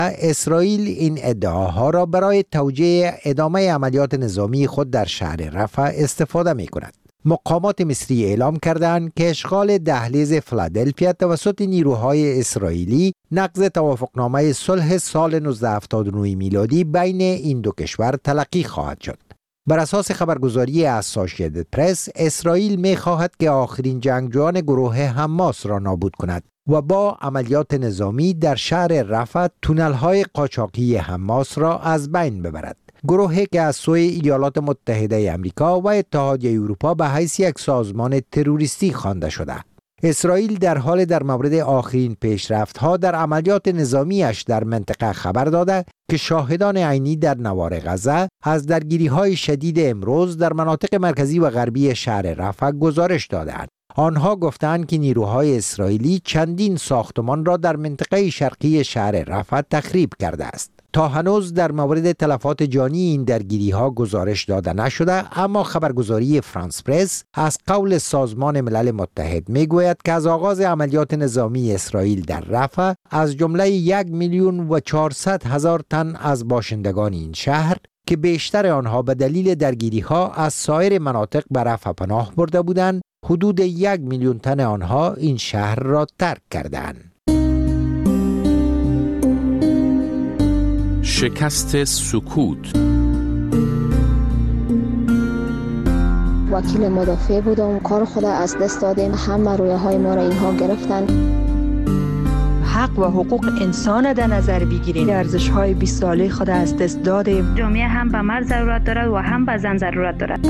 اسرائیل این ادعاها را برای توجیه ادامه عملیات نظامی خود در شهر رفح استفاده می کند. مقامات مصری اعلام کردند که اشغال دهلیز فیلادلفیا توسط نیروهای اسرائیلی نقض توافقنامه صلح سال 1979 میلادی بین این دو کشور تلقی خواهد شد. بر اساس خبرگزاری اسوسییتد پرس، اسرائیل می خواهد که آخرین جنگجویان گروه حماس را نابود کند و با عملیات نظامی در شهر رفح تونل‌های قاچاقی حماس را از بین ببرد. گروهی که از سوی ایالات متحده آمریکا و اتحادیه اروپا به حیث یک سازمان تروریستی خوانده شده. اسرائیل در حال در مورد آخرین پیشرفت‌ها در عملیات نظامیش در منطقه خبر داده که شاهدان عینی در نوار غزه از درگیری‌های شدید امروز در مناطق مرکزی و غربی شهر رفح گزارش دادند. آنها گفتند که نیروهای اسرائیلی چندین ساختمان را در منطقه شرقی شهر رفح تخریب کرده است. تا هنوز در مورد تلفات جانی این درگیری‌ها گزارش داده نشده، اما خبرگزاری فرانس پرس از قول سازمان ملل متحد میگوید که از آغاز عملیات نظامی اسرائیل در رفح از جمله 1,400,000 تن از باشندگان این شهر که بیشتر آنها به دلیل درگیری‌ها از سایر مناطق به رفح پناه برده بودند، حدود 1,000,000 تن آنها این شهر را ترک کردند. شکست سکوت. وکیل مدافع بودم، کار خود از دست دادیم، همه رویاهای ما را اینها گرفتن. حق و حقوق انسان در نظر بگیریم، ارزش‌های 20 ساله خود از دست دادیم. جامعه هم به مرد ضرورت دارد و هم به زن ضرورت دارد.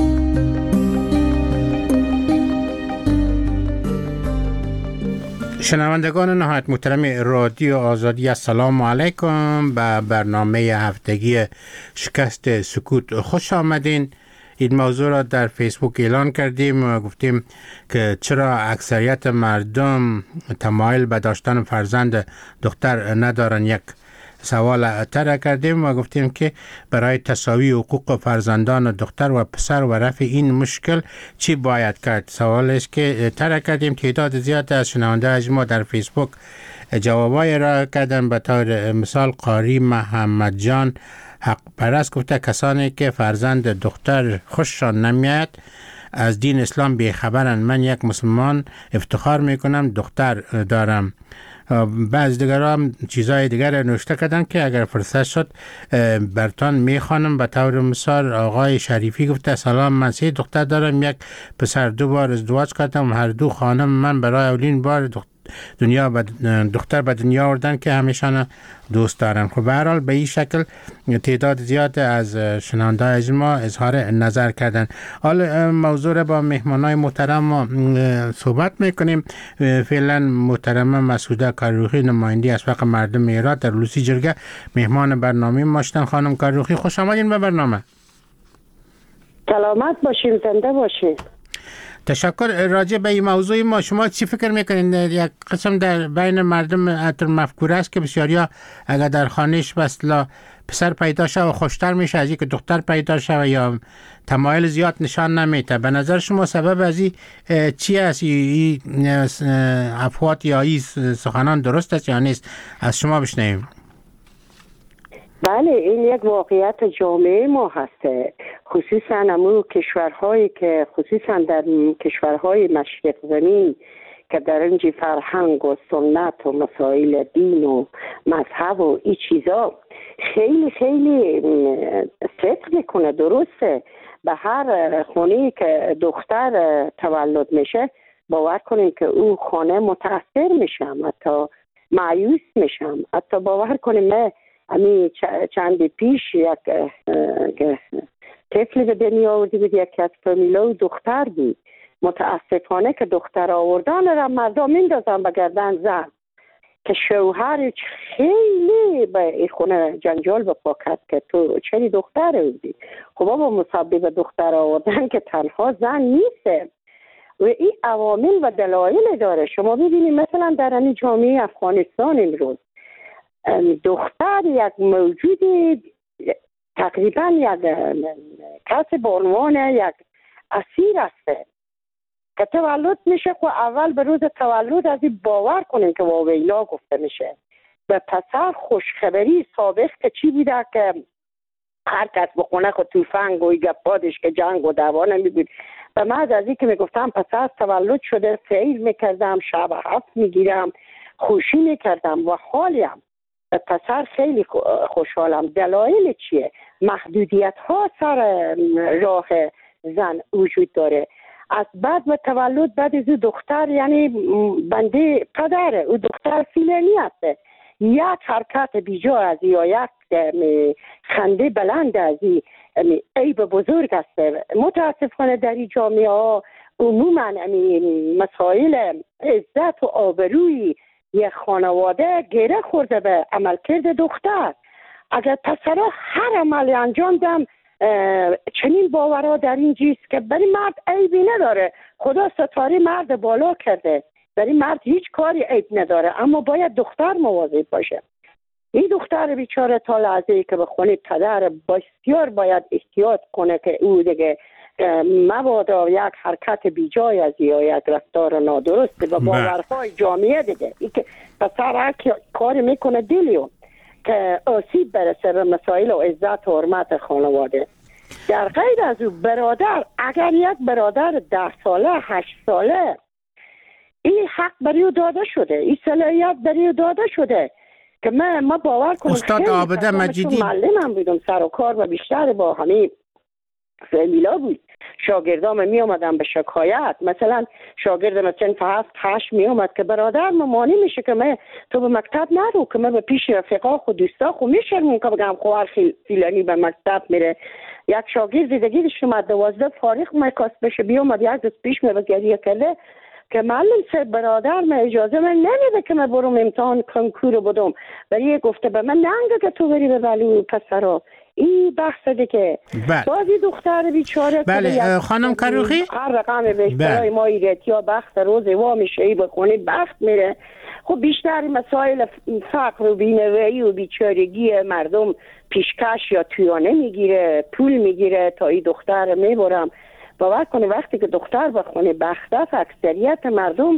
شنوندگان نهایت محترم رادیو آزادی، السلام علیکم. به برنامه هفتگی شکست سکوت خوش آمدین. این موضوع را در فیسبوک اعلان کردیم و گفتیم که چرا اکثریت مردم تمایل به داشتن فرزند دختر ندارن. یک سوال طرح کردیم و گفتیم که برای تساوی حقوق فرزندان دختر و پسر و رفع این مشکل چی باید کرد. سوال است که طرح کردیم. تعداد زیاد از شنونده ما در فیسبوک جوابای را کردن. به طور مثال قاری محمد جان حق پرست گفته کسانی که فرزند دختر خوششان نمیاد از دین اسلام بیخبرن. من یک مسلمان افتخار میکنم دختر دارم. بعض دیگر هم چیزهای دیگر نوشته کردن که اگر فرصت شد برتان میخوانم. به طور مثال آقای شریفی گفته سلام، من 3 دختر دارم، یک پسر 2 بار ازدواج کردم، هر 2 خانم من برای اولین بار دختر به دنیا آوردن که همیشان دوست دارن. خب به هر حال به این شکل تعداد زیاد از شنونده از ما اظهار نظر کردن. حالا موضوع را با مهمانای محترم صحبت میکنیم. فعلا محترم مسعوده کاروخی نماینده از حق مردم ایران در لوسی جرگه مهمان برنامه ما شدن. خانم کاروخی خوش آمدین به برنامه. سلامت باشین، زنده باشین. تشکر. راجع به این موضوع ما شما چی فکر میکنین؟ یک قسم در بین مردم اتر مفکوره است که بسیاریا اگر در خانهش بسلا پسر پیدا شد و خوشتر میشه از اینکه دختر پیدا شد یا تمایل زیاد نشان نمیده. به نظر شما سبب از این چی است؟ این افوات یا این سخنان درست است یا نیست؟ از شما بشنویم. بله، این یک واقعیت جامعه ما هسته، خصوصا امو کشورهایی که خصوصا در کشورهای مشرق زمین که در اینجا فرهنگ و سنت و مسائل دین و مذهب و این چیزا خیلی خیلی صدق میکنه. درسته به هر خونه که دختر تولد میشه باور کنیم که او خانه متاثر میشم، حتی مایوس میشم. حتی باور کنیم چند پیش یک طفل به دنیا آورده بود، یک از فامیلا دختر بود. متاسفانه که دختر آوردن را مردم میندازن به گردن زن که شوهر خیلی به این خونه جنجال بپا کرد که تو چری دختر بودی. خب بابا مسبب دختر آوردن که تنها زن نیست و این عوامل و دلایل داره. شما ببینید مثلا در این جامعه افغانستان امروز دختر یک موجود تقریبا یک کس به عنوان یک اسیر است که تولد میشه. خب اول به روز تولد از این باور کنیم که واویلا گفته میشه به پسر خوشخبری سابق که چی بوده که هر کس بخونه خود توفنگ و گپادش که جنگ و دعوا نمی بود. و من از این که میگفتم پسر تولد شده سیر میکردم، شب 7 میگیرم، خوشی میکردم و حالیم به پسر خیلی خوشحالم. دلایل چیه؟ محدودیت ها سر راه زن وجود داره. از بعد به تولد بعد از دختر یعنی بنده پدره، او دختر فیلنی هسته، یک حرکت بیجا از یا یک خنده بلند از عیب بزرگ است. متاسفانه در این جامعه ها عموما مسائل عزت و آبروی یک خانواده گره خورده به عملکرد دختر. اگر پسرها هر عملی انجام دم چنین باورها در این جیست که برای مرد عیبی نداره، خدا ستاره مرد بالا کرده، برای مرد هیچ کاری عیب نداره، اما باید دختر مواظب باشه. این دختر بیچاره تا لحظه‌ای که به خونه پدر بسیار باید احتیاط کنه که او دیگه مبادا یک حرکت بیجای از یا یک رفتار نادرست و باورهای جامعه دیگه ای که پسر هر کاری میکنه دیلیون که آسیب برسه به مسائل و عزت و حرمت خانواده. در غیر از او برادر، اگر یک برادر 10 ساله 8 ساله این حق برای او داده شده، این صلاحیت برای او داده شده که ما باور کنم استاد عابده مجیدی معلمم بودم، سر و کار و بیشتر با همین فامیلا بود. شاگردام می آمدن به شکایت، مثلا شاگرد مثلا 7-8 می آمد که برادر ممانی میشه که تو به مکتب نرو، که من به پیش رفقا خود دوستا خود میشرمون که بگم خواهر فیلانی به مکتب میره. یک شاگرد دیگه اومد 12 فارغ میکاست بشه بیامد یک روز پیش می گریه کرده که معلم سه برادر من اجازه من نمیده که من برم امتحان کنکور بدم، ولی گفته به من ننگه که تو بری به ولی پسرا. این بحث دیگه بازی دختر بیچاره. بله خانم کروخی هر رقم به اشترای ما ایرت یا بخت روز وا میشه ای بخونه بخت میره. خب بیشتر مسائل فقر و بینوایی و بیچارگی مردم پیشکش یا تویانه میگیره، پول میگیره تا این دختر میبرم. باور کنه وقتی که دختر بخونه بخته اکثریت مردم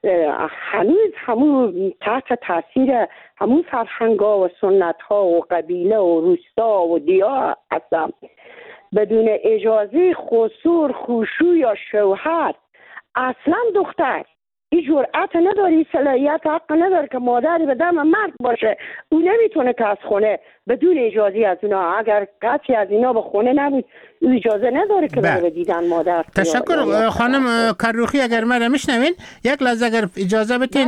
هنوز همون تحت تاثیر همون فرهنگا و سنت ها و قبیله و روستا و دیا هستن. بدون اجازه خسور خوشو یا شوهر اصلا دختر این جرأت نداری، صلاحیت حق نداره که مادری به دم مرد باشه. او نمیتونه که از خونه بدون اجازه از اونا، اگر کسی از اینا به خونه نبود او اجازه نداره که بره دیدن مادر. تشکر خانم کروخی. اگر من میشنوین یک لحظه اگر اجازه بدین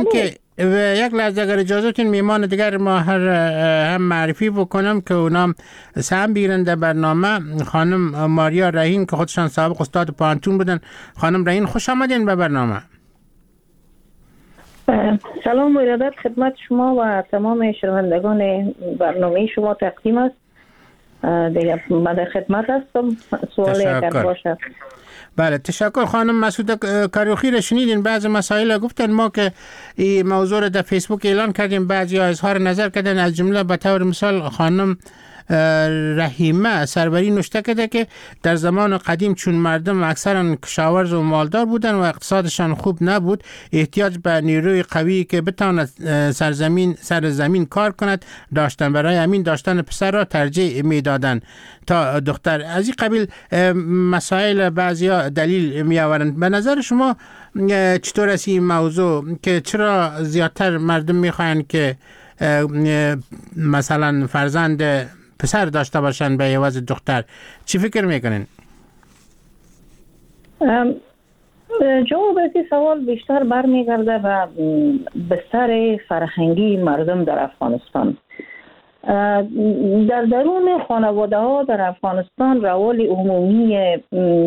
که میمان دیگر ما هم معرفی بکنم که اونام سهم بیرنده برنامه خانم ماریا رحیم که خودشان سابق استاد پانتون بودن. خانم رحیم خوش آمدین به برنامه. سلام و ارادت خدمت شما و تمام شنوندگان برنامه شما تقدیم است. دیگه من در خدمت هستم، سوالی اگر باشه. بله تشکر. خانم مسعود کروخی را شنیدین، بعض مسائل گفتن، ما که این موضوع را در فیسبوک اعلان کردیم، بعضی ها اظهار نظر کردن، از جمله به طور مثال خانم رحیمه سروری نوشته کرده که در زمان قدیم چون مردم اکثرا کشاورز و مالدار بودن و اقتصادشان خوب نبود، احتیاج به نیروی قوی که بتواند سر زمین کار کند داشتن، برای همین داشتن پسر را ترجیح میدادند تا دختر. از این قبیل مسائل بعضیا دلیل می آورند. به نظر شما چطور است این موضوع که چرا زیادتر مردم میخواهند که مثلا فرزند پسر داشته باشن به عوض دختر؟ چی فکر میکنین؟ جواب از این سوال بیشتر برمیگرده به بستر فرهنگی مردم در افغانستان. در درون خانواده ها در افغانستان روال عمومی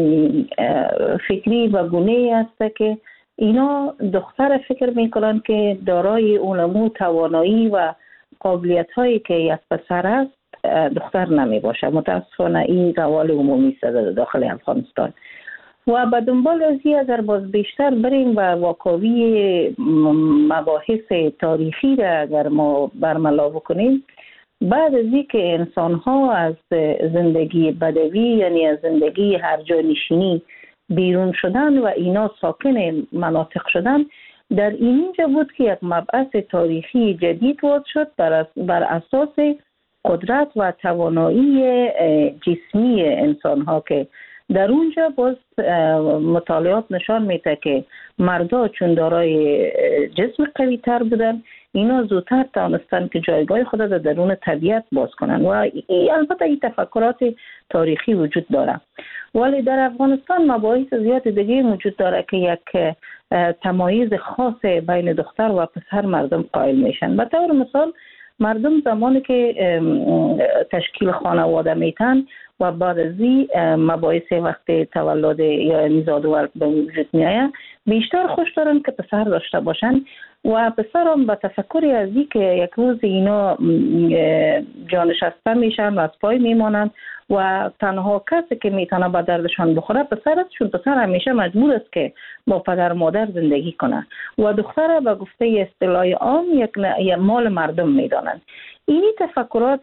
فکری و گونه‌ای است که اینا دختر فکر میکنن که دارای اونمو توانایی و قابلیت هایی که یک پسر است دختر نمی باشه. متاسفانه این روال عمومی است در داخل افغانستان. و به دنبال از این اگر باز بیشتر بریم و واقعی مباحث تاریخی را اگر ما برملا بکنیم، بعد از این که انسان ها از زندگی بدوی یعنی از زندگی هر جا نشینی بیرون شدن و اینا ساکن مناطق شدن، در اینجا بود که یک مبحث تاریخی جدید وارد شد بر اساس قدرت و توانایی جسمی انسان ها که در اونجا باز مطالعات نشان میده که مردا چون دارای جسم قوی تر بودن، اینا زودتر توانستن که جایگاه خود در درون طبیعت باز کنن و البته این تفکرات تاریخی وجود داره. ولی در افغانستان مباحث زیاد دیگه وجود داره که یک تمایز خاص بین دختر و پسر مردم قائل میشن. به طور مثال مردم زمانی که تشکیل خانواده میتن و بعد از مباحث وقت تولد یا نزادوار به وجود میآید، بیشتر خوش دارن که پسر داشته باشن و پسر هم به تفکری از این که یک روز اینا جانشسته میشن و از پای میمانند و تنها کسی که میتونه به دردشان بخوره پسر است، چون پسر همیشه مجبور است که با پدر مادر زندگی کنه و دختر به گفته اصطلاح عام یک مال مردم میدانند. اینی تفکرات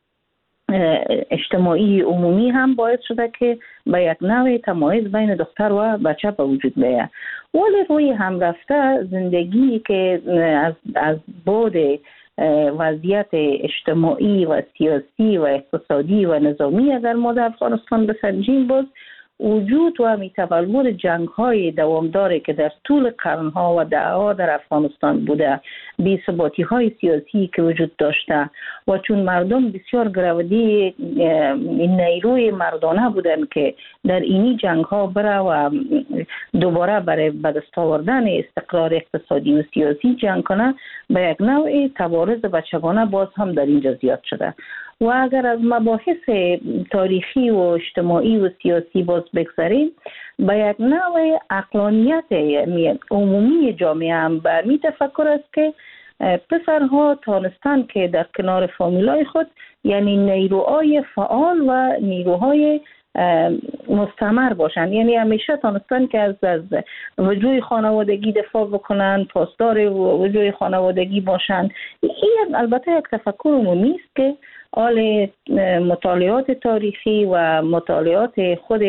اجتماعی عمومی هم باعث شده که به یک نوع تمایز بین دختر و بچه به وجود بیاید. ولی روی هم رفته زندگی که از بعد وضعیت اجتماعی و سیاسی و اقتصادی و نظامی اگر ما در افغانستان بسنجیم، باز وجود و تولد جنگ‌های دوامداری که در طول قرن‌ها و دهه‌ها در افغانستان بوده، بی‌ثباتی‌های سیاسی که وجود داشته و چون مردم بسیار گرودی نیروی مردانه بودن که در اینی جنگ‌ها بره و دوباره برای به دست آوردن استقرار اقتصادی و سیاسی جنگ کنه، به یک نوع توارث بچگانه باز هم در اینجا زیاد شده. و اگر از مباحث تاریخی و اجتماعی و سیاسی باز بگذاریم، به یک نوع عقلانیت عمومی جامعه هم به می تفکر است که پسرها تانستن که در کنار فامیلای خود، یعنی نیروهای فعال و نیروهای مستمر باشن، یعنی همیشه تانستن که از وجود خانوادگی دفاع بکنن، پاسدار وجود خانوادگی باشن. این البته یک تفکر عمومی است که حال مطالعات تاریخی و مطالعات خود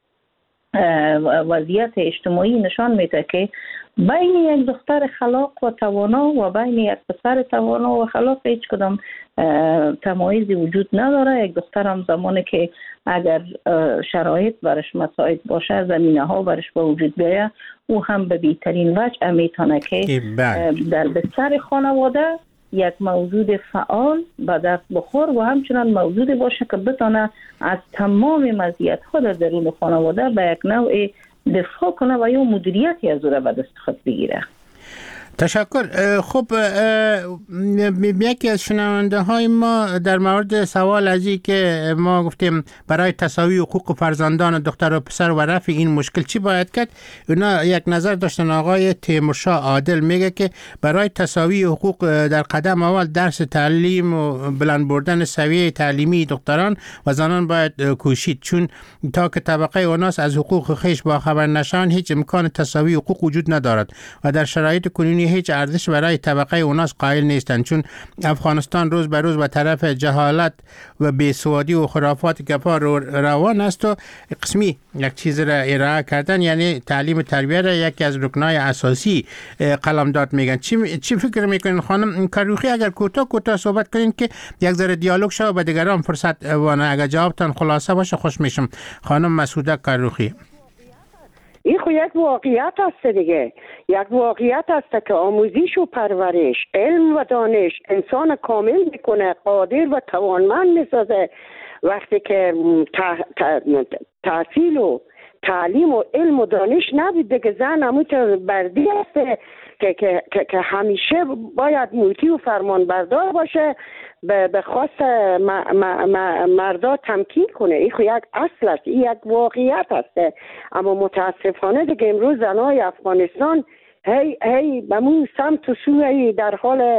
وضعیت اجتماعی نشان میده که بین یک دختر خلاق و توانا و بین یک پسر توانا و خلاق هیچ کدام تمایزی وجود نداره. یک دختر هم زمانی که اگر شرایط برش مساعد باشه، زمینه ها برش به وجود بیاید، او هم به بهترین وجه میتونه که در بستر خانواده یک موجود فعال به دست بخور و همچنان موجود باشه که بتونه از تمام مزیت‌ها در درون خانواده به یک نوع دفاع کنه و یا مدیریتی از او را به دست خود بگیره. تشکر. خب یکی از شنونده های ما در مورد سوال از این که ما گفتیم برای تساوی حقوق فرزندان دختر و پسر و رفع این مشکل چی باید کرد، اونا یک نظر داشتن. آقای تیمورشاه عادل میگه که برای تساوی حقوق در قدم اول درس تعلیم و بلند بردن سویه تعلیمی دختران و زنان باید کوشید، چون تا که طبقه اوناس از حقوق خیش با خبر نشان هیچ امکان تساوی حقوق وجود ندارد و در شرایط کنونی هیچ ارزش برای طبقه اوناس قائل نیستند، چون افغانستان روز به روز به طرف جهالت و بیسوادی و خرافات گپا روان است و قسمی یک چیز را ارائه کردن، یعنی تعلیم و تربیت را یکی از رکنای اساسی قلمداد میگن. چی فکر میکنین خانم کروخی؟ اگر کوتاه صحبت کنین که یک ذره دیالوگ شه و به دیگران فرصت وانه، اگر جوابتان خلاصه باشه خوش میشم. خانم مسعوده کروخی. این خو یک واقعیت است دیگه، یک واقعیت است که آموزش و پرورش، علم و دانش انسان کامل میکنه، قادر و توانمند میسازه. وقتی که تحصیل و تعلیم و علم و دانش نبود دیگه، زن همون بردی است که همیشه باید موتی و فرمان بردار باشه، به خواست مردا تمکین کنه. این خو یک اصل است، این یک واقعیت است. اما متاسفانه دیگه امروز زنای افغانستان هی بمون سمت و سوی در حال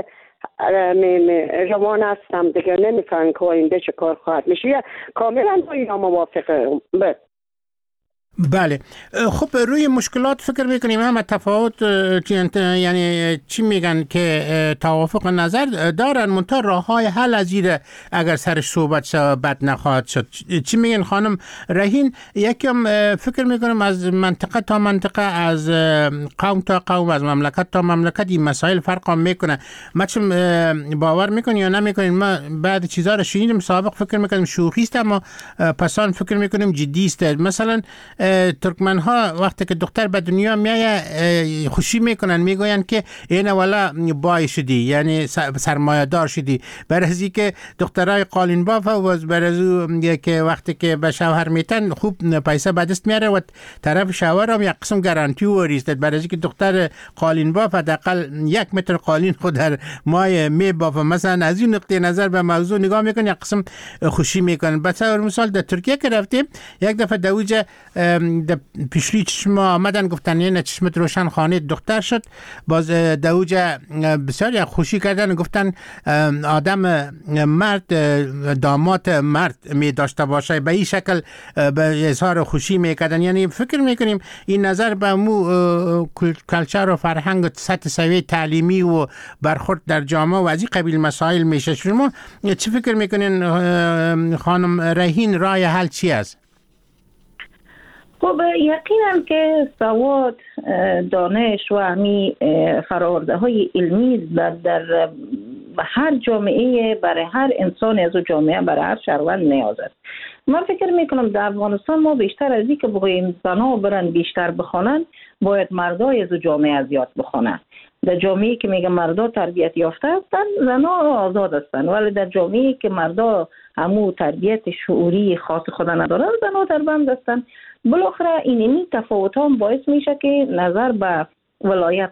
روان هستم دیگه، نمیفهمن که آینده چه کار خواهد میشه. کاملا با اینا موافقه. بله. خب روی مشکلات فکر میکنیم همه تفاوت یعنی چی میگن که توافق نظر دارن، منتها راه های حل از این اگر سرش صحبت شد بد نخواهد شد. چی میگن خانم رهین؟ یکم فکر میکنم از منطقه تا منطقه، از قوم تا قوم، از مملکت تا مملکت این مسائل فرق میکنه. ما چون باور میکنی یا نمیکنین، ما بعد چیزا رو شنیدیم سابق فکر میکنیم شوخی است، اما پسان فکر میکنیم جدی است. مثلا ترکمن ها وقتی که دختر به دنیا میایه خوشی میکنن، میگوین که این والا بای شدی، یعنی سرمایه دار شدی. برای از که دخترای قالین باف و برای که وقتی که به شوهر میتن خوب پیسه به دست میاره و طرف شوهر هم یک قسم گارانتی وریست. برای از که دختر قالین باف حداقل 1 متر قالین خود در مای میبافه. مثلا از این نقطه نظر به موضوع نگاه میکنن، یک قسم خوشی میکنن. به طور مثال در ترکیه که رفتیم یک دفعه دوجه پیشری چشم آمدن گفتن یه چشمت روشن خانه دختر شد. باز دوجه بسیار خوشی کردن، گفتن آدم مرد داماد مرد می داشته باشه. به این شکل به اظهار خوشی میکردن. یعنی فکر میکنیم این نظر به مو کلچر و فرهنگ و سطح سوی تعلیمی و برخورد در جامعه و از این قبیل مسائل میشه. شما چی فکر میکنین خانم رهین؟ راه حل چی است؟ خب یقینا که سواد، دانش و همی فراورده های علمی در هر جامعه، برای هر انسان از جامعه، برای هر شهروند نیاز است. من فکر میکنم در افغانستان ما بیشتر از این که بگوییم زنها برن بیشتر بخوانن، باید مردای از جامعه زیاد بخوانن. در جامعه که میگه مردا تربیت یافته هستن، زنها آزاد هستن، ولی در جامعه که مردا همو تربیت شعوری خاص خود ندارن، زنها در بند هستن. بالاخره اینمی تفاوت هم باعث میشه که نظر به ولایت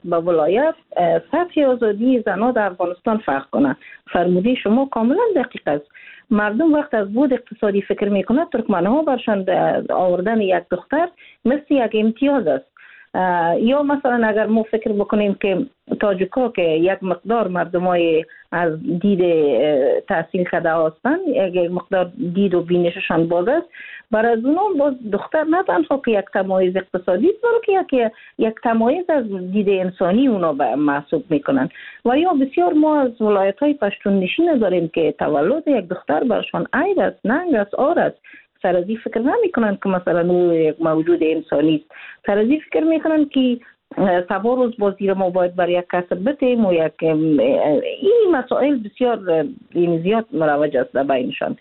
سطح آزادی زنها در افغانستان فرق کنه. فرموده شما کاملا دقیق است. مردم وقت از بود اقتصادی فکر میکنه، ترکمن ها برشان آوردن یک دختر مثل یک امتیاز است. یا مثلا اگر ما فکر بکنیم که تاجیکا که یک مقدار مردمای از دید تحصیل کرده هستند، یک مقدار دید و بینششان باز است، برای از اونها باز دختر نه تنها که یک تمایز اقتصادی است، بلکه یک تمایز از دید انسانی اونا محسوب میکنن. و یا بسیار ما از ولایت های پشتون نشین داریم که تولد یک دختر برشان عیب است، ننگ است، عار است. سر از این فکر نمی کنن که مثلا او یک موجود انسانی است. سر از این فکر میکنن که سبا روز با زیر ما باید برای یک کسب بتیم و یک این مسائل بسیار زیاد مروج است در بینشان.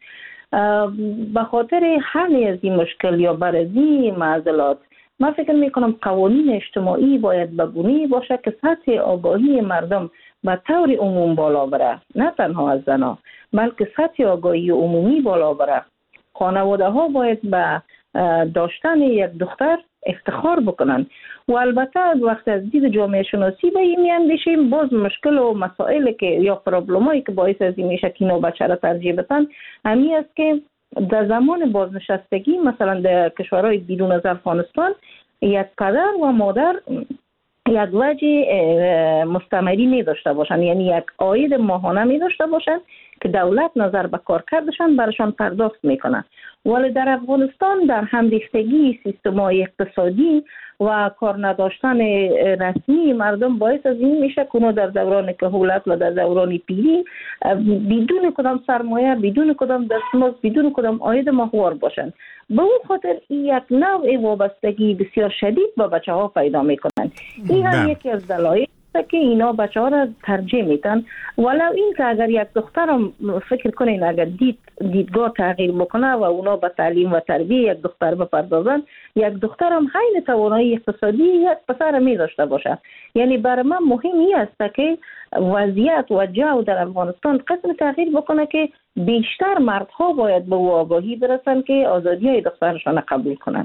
به خاطر حل از این مشکل یا برازی معضلات، من فکر میکنم قوانین اجتماعی باید بگونه باشه که سطح آگاهی مردم به طور عموم بالا بره، نه تنها از زنها بلکه سطح آگاهی عمومی بالا بره. خانواده ها باید به داشتن یک دختر افتخار بکنن و البته وقت از دید جامعه شناسی به این میاندیشیم، باز مشکل و مسائل که یا پرابلمایی که باعث از این میشه که اینا بچه را ترجیح بدن همین است که در زمان بازنشستگی مثلا در کشورهای بیرون از افغانستان یک پدر و مادر یک وجه مستمری می داشته باشن، یعنی یک عاید ماهانه می داشته باشن که دولت نظر به کارکردشان برشان پرداخت میکنه. ولی در افغانستان در همریختگی سیستم‌های اقتصادی و کار نداشتن رسمی مردم باعث از این میشه که در دوران کهولت و در دوران پیری بدون کدام سرمایه، بدون کدام دستمزد، بدون کدام عاید ماهوار باشند. به اون خاطر یک نوع وابستگی بسیار شدید با بچه ها پیدا میکنن. این هم یکی از دلایل که اینا بچه ها را ترجیح میتن. ولو این که اگر یک دخترم فکر کنین اگر دیدگاه تغییر بکنه و اونا به تعلیم و تربیه یک دختر بپردازن، یک دخترم حین توانایی اقتصادی یک پسر می داشته باشه. یعنی برای من مهم این است که وضعیت و جو در افغانستان قسم تغییر بکنه که بیشتر مردها باید به آگاهی برسن که آزادی های دخترشان قبول کنند.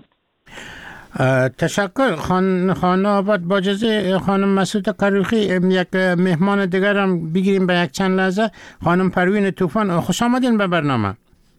تشکر. خانم آباد، با اجازه خانم مسعود کروخی یک مهمان دیگر هم بگیریم به یک چند لحظه. خانم پروین طوفان، خوش آمدین به برنامه.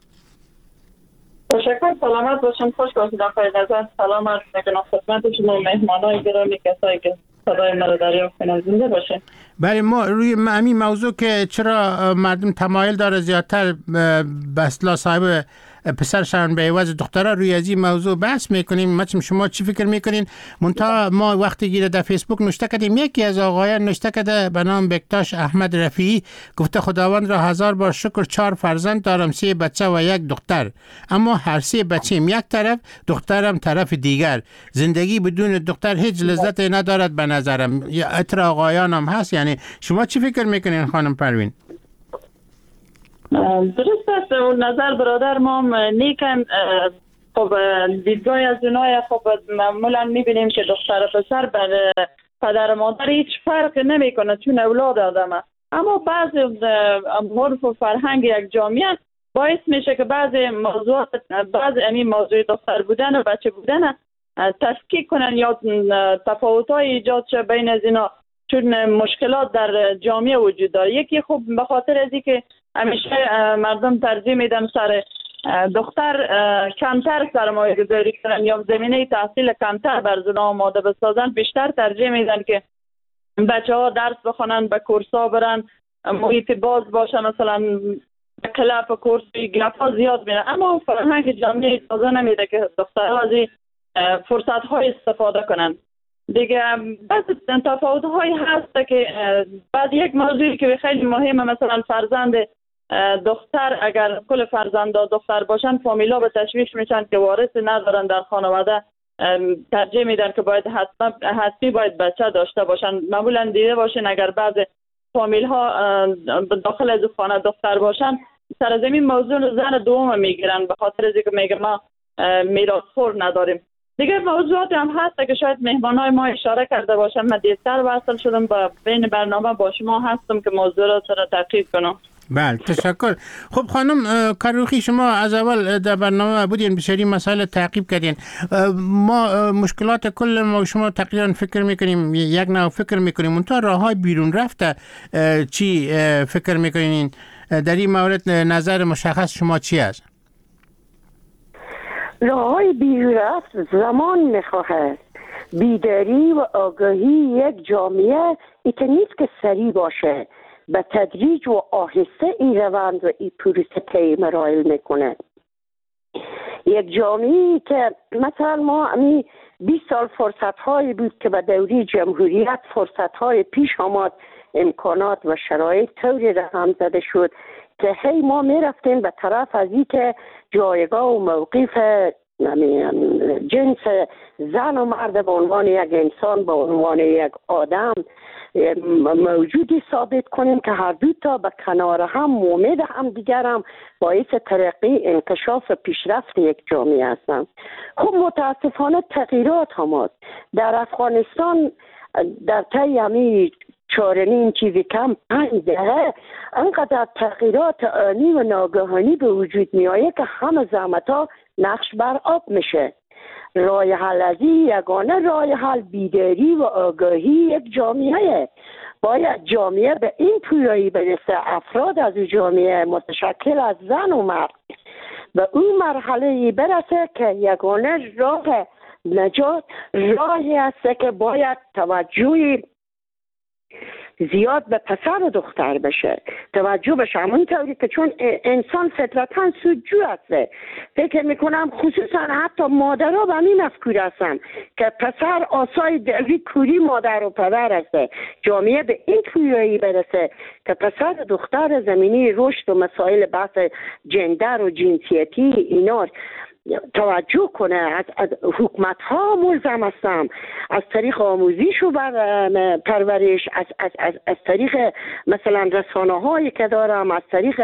تشکر. سلامت باشم. خوش باشید آقای نظر. سلام عرض میکنم خدمت شما مهمانای گرامی، کسایی که صدای ما رو دریافت کنن. زنده باشه. بله، ما روی همین موضوع که چرا مردم تمایل داره زیادتر به اصطلاح صاحب پسرشان به عوض دخترها روی از این موضوع بحث میکنیم. مثلا شما چی فکر میکنین؟ منتها ما وقتی گیره در فیسبوک نوشته کردیم، یکی از آقایان نوشته کرده به نام بکتاش احمد رفیعی، گفته خداوند را 1000 بار شکر 4 فرزند دارم، 3 بچه و 1 دختر، اما هر 3 بچه‌م یک طرف، دخترم طرف دیگر. زندگی بدون دختر هیچ لذت ندارد به نظرم. اتر آقایانم هست. یعنی شما چی فکر میکنین خانم پروین؟ درست است اون نظر برادر ما نیکن. خب دیدگاه از اونای خب معمولا میبینیم که دختر و پسر بر پدر و مادر هیچ فرق نمیکنه چون اولاد آدمه، اما بعضی عرف و فرهنگ یک جامعه باعث میشه که بعضی موضوعات، بعضی موضوع دختر بودن و بچه بودن تفکیک کنن یا تفاوت‌های ایجاد شه بین از اینا، چون مشکلات در جامعه وجود داره. یکی خب به خاطر از اینکه همیشه مردم ترجیح میدن سر دختر کمتر سرمایه گذاری کنن یا زمینه تحصیل کمتر بر زن آماده بسازن، بیشتر ترجیح میدن که بچه ها درس بخونن، به کورسا برن، محیط باز باشه، مثلا کلاپ کورسی گپا زیاد میرن. اما فرهنگ جامعه اجازه نمیده که دخترها از این فرصت های استفاده کنن. دیگه بعض تفاوت هایی هست که بعد یک موضوعی که خیلی مهمه، مثلا فرزند دختر، اگر کل فرزندا دختر باشن فامیلا به تشویش میشن که وارث ندارن در خانواده، ترجیح میدن که باید حتمی باید بچه داشته باشن. معمولا دیده باشین اگر بعض فامیل ها داخل از خانه دختر باشن، سر زمین موضوع زن دوم میگیرن به خاطر از اینکه میگه ما میراثخوار نداریم. دیگه موضوعات هم هست که شاید مهمانای ما اشاره کرده باشن. من دیرتر وصل شدم با بین برنامه با شما هستم که موضوع را تعقیب کنم. بله تشکر. خب خانم کروخی، شما از اول در برنامه بودین، بسیاری مسائل تعقیب کردین. ما مشکلات کل ما شما تقریبا فکر میکنیم، یک نوع فکر میکنیم، منتها راههای بیرون رفته چی فکر میکنین؟ در این مورد نظر مشخص شما چی است؟ راههای بیرون رفت زمان میخواهد، بیداری و آگاهی یک جامعه ایتا نیست که سریع باشه، به تدریج و آهسته این روند و این پروسه طی مراحل میکنه. یک جامعه که مثلا ما 20 سال فرصت هایی بود که به دوری جمهوریت فرصت های پیش آمد، امکانات و شرایط طوری رقم زده شد که هی ما میرفتیم به طرف از این که جایگاه و موقف جنس زن و مرد به عنوان یک انسان، به عنوان یک آدم موجودی ثابت کنیم که هر دو تا به کنار هم امید هم دیگر هم باعث ترقی، انکشاف و پیشرفت یک جامعه هستند. خب متاسفانه تغییرات هم در افغانستان در طی همین 4.5 چیزی کم 5 دهه انقدر تغییرات آنی و ناگهانی به وجود می آید که همه زحمت ها نقش بر آب میشه. راه حل از این یگانه راه حل بیداری و آگاهی یک جامعه. باید جامعه به این پویایی برسه، افراد از جامعه متشکل از زن و مرد به اون مرحله برسه که یگانه راه نجات راهی است که باید توجهی زیاد به پسر و دختر بشه، توجه بشه، همون طوری که چون انسان فطرتاً سودجو هسته. فکر میکنم خصوصا حتی مادرها به همین مفکور هستن که پسر آسای دلوی کوری مادر و پدر هسته. جامعه به این پویایی برسه که پسر و دختر زمینی رشد و مسائل بحث جندر و جنسیتی اینا توجه کنه. از حکومت ها ملزم هستم از طریق آموزیش و پرورش، از طریق مثلا رسانه هایی که دارم، از طریق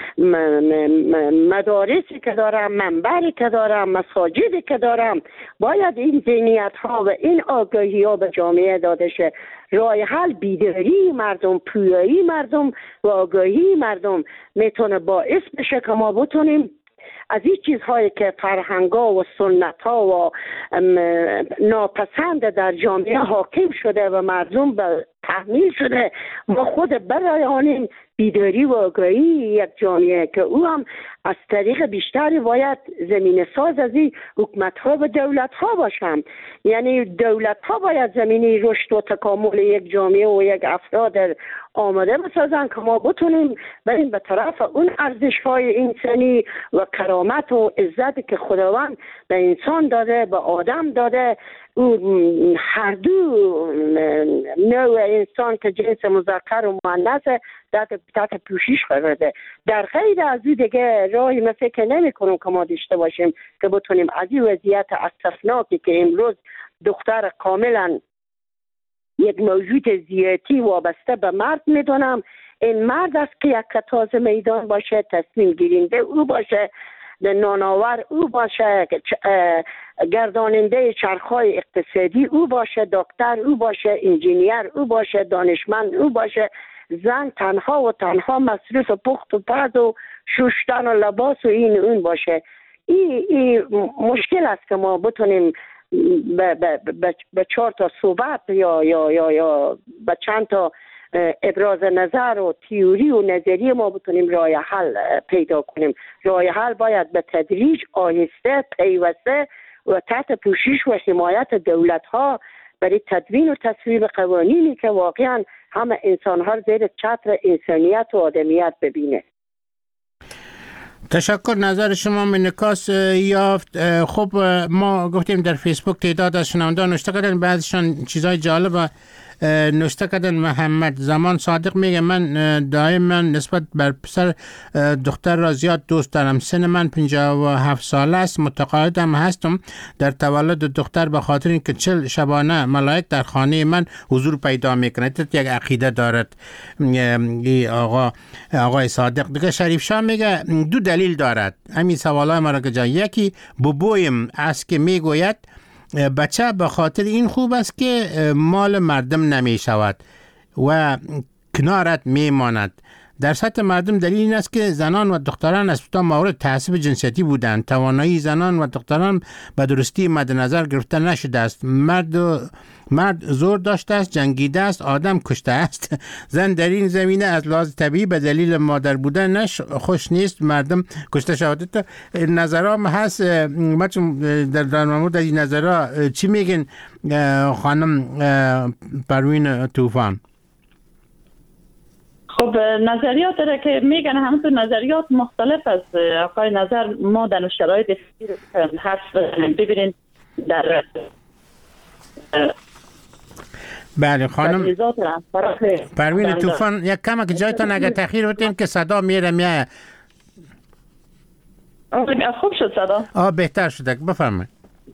مدارسی که دارم، منبری که دارم، مساجدی که دارم، باید این ذهنیت ها و این آگاهی ها به جامعه داده شه. راه حل بیداری مردم، پویایی مردم و آگاهی مردم میتونه باعث بشه که ما بتونیم از این چیزهایی که فرهنگا و سنت‌ها و ناپسند در جامعه حاکم شده و مردم به تحمیل شده. ما خود برایانیم بیداری و آگاهی یک جامعه که او هم از طریق بیشتری باید زمینه ساز از این حکومت ها و دولت ها باشند. یعنی دولت ها باید زمینه رشد و تکامل یک جامعه و یک افراد آماده بسازن که ما بتونیم بریم به طرف اون ارزش های انسانی و کرامت و عزت که خداوند به انسان داده، به آدم داده. او هر دو نوع انسان که جنس مذکر و مؤنث تحت پوشش قرار ده. در غیر از این دیگه راهی ما فکر نمی کنم که ما داشته باشیم که بتونیم از این وضعیت اسفناکی که امروز دختر کاملا یک موجود ذاتی وابسته به مرد میدونم، این مرد است که یک کتاز میدان باشه، تصمیم گیرنده او باشه، نانآور او باشه، گرداننده چرخهای اقتصادی او باشه، دکتر او باشه، انجینیر او باشه، دانشمند او باشه. زن تنها و تنها مصروف پخت و پز و شستن و لباس و این اون باشه. این مشکل است که ما بتونیم به 4 تا صحبت یا به چند تا ابراز نظر و تئوری و نظریه ما بتونیم راه حل پیدا کنیم. راه حل باید به تدریج، آهسته، پیوسته و تحت پوشش و حمایت دولت ها برای تدوین و تصویب قوانینی که واقعا همه انسان ها زیر چتر انسانیت و آدمیت ببینه. تشکر. نظر شما انعکاس یافت. خب ما گفتیم در فیسبوک تعداد از شنوندگان نوشته کردن، بعضیشان چیزای جالب نوشته کردن. محمد زمان صادق میگه من دائما نسبت بر پسر دختر را زیاد دوست دارم. سن من 57 ساله است. متقاعدم هستم در تولد دختر به خاطر اینکه 40 شبانه ملائک در خانه من حضور پیدا میکنه. یک عقیده دارد آقای صادق. دیگه شریف شاه میگه 2 دلیل دارد همین سوالای ما را که جای. یکی بوبویم است که میگوید بچه به خاطر این خوب است که مال مردم نمی شود و کنارت می ماند. در سطح مردم دلیل این است که زنان و دختران از ابتدا مورد تعصب جنسیتی بودند. توانایی زنان و دختران به درستی مد نظر گرفته نشده است. مرد زور داشته است، جنگیده است، آدم کشته است. زن در این زمینه از لحاظ طبیعی به دلیل مادر بودنش خوش نیست مردم کشته شود. نظرام هست. ما چون در مورد این نظرها چی میگن خانم پروین طوفان؟ خب نظریات داره که میگن همون نظریات مختلف است. آقای نظر ما در شرایط هست ببینید در بله خانم پروین طوفان یک کم که جایتان اگه تأخیر بودین که صدا میره خوب شد صدا؟ بهتر شده. بفرمایید.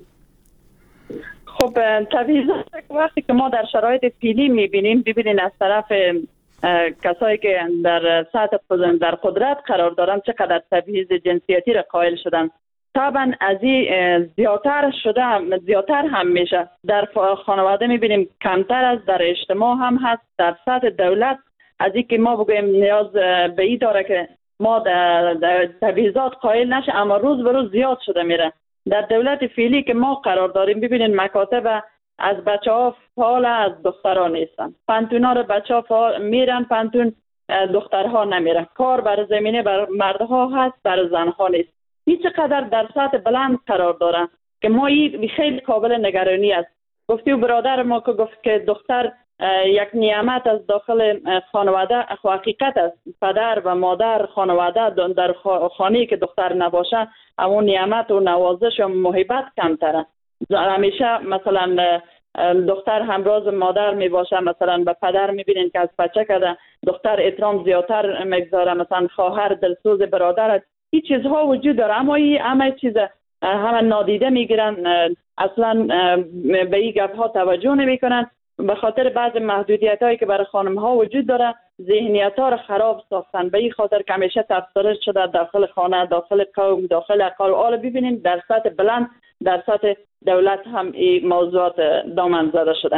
خب تبعیضات وقتی که ما در شرایط فعلی میبینیم، ببینین از طرف کسایی که در سطح در قدرت قرار دارن چقدر تبعیض جنسیتی را قائل شدن. طبعا از این زیادتر هم میشه. در خانواده میبینیم کمتر است، در اجتماع هم هست، در سطح دولت از این که ما بگویم نیاز به این داره که ما در تبعیضات قائل نشه، اما روز به روز زیاد شده میره. در دولت فعلی که ما قرار داریم ببینین مکاتب از بچه ها فعال، از دخترها نیستن. پانتونا رو بچه ها میرن پانتون، دخترها نمیرن. کار بر زمینه بر مردها هست، بر زنها نیست. هیچ قدر در سطح بلند قرار دارن که ما این خیلی قابل نگرانی است. گفتی و برادر ما که گفت که دختر یک نعمت از داخل خانواده، حقیقت است. پدر و مادر خانواده در خانه‌ای که دختر نباشه همون نعمت و نوازش و محبت کمتره. همیشه مثلا دختر همراز مادر می باشه، مثلا به پدر میبینین که از بچه کده دختر احترام زیادتر میگذاره، مثلا خواهر دلسوز برادر، این چیزها وجود داره. اما این همه چیز همه نادیده میگیرن، اصلا به این گپ ها توجه نمیکنن. به خاطر بعض محدودیت هایی که برای خانم ها وجود داره ذهنیت ها رو خراب ساختن. به این خاطر که همیشه تفسیر شده داخل خانه، داخل قوم، داخل اقل. حالا ببینید در سطح بلند، در سطح دولت هم این موضوعات دامن زده شده.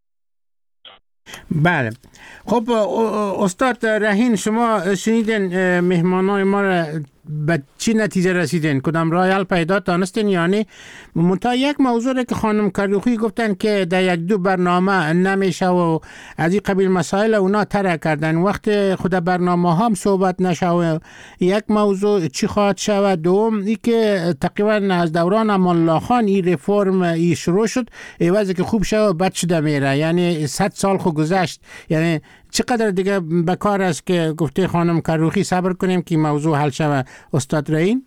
بله. خب استاد رهین، شما شنیدن مهمانای ما را به چی نتیجه رسیدین؟ کدام راه حل پیدا دانستین؟ یعنی منتها یک موضوع که خانم کروخی گفتن که در یک دو برنامه نمیشه و از این قبیل مسائل اونا طرح کردن، وقت خود برنامه هم صحبت نشه و یک موضوع چی خواهد شود. دوم ای که تقریبا از دوران امان الله خان این رفرم ای شروع شد، ایوازی که خوب شد و بد شده میره، یعنی 100 سال خود گذشت. یعنی چقدر دیگه بکار است که گفته خانم کروخی صبر کنیم که موضوع حل شود؟ استاد رحیم.